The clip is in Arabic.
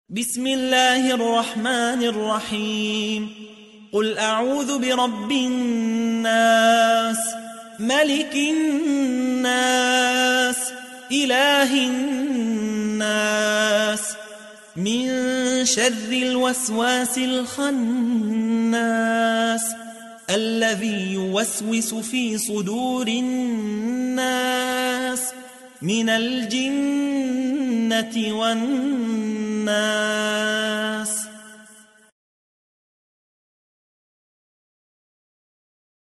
بسم الله الرحمن الرحيم. قل أعوذ برب الناس، ملك الناس، إله الناس، من شر الوسواس الخناس، الذي يوسوس في صدور الناس من الجنة والناس.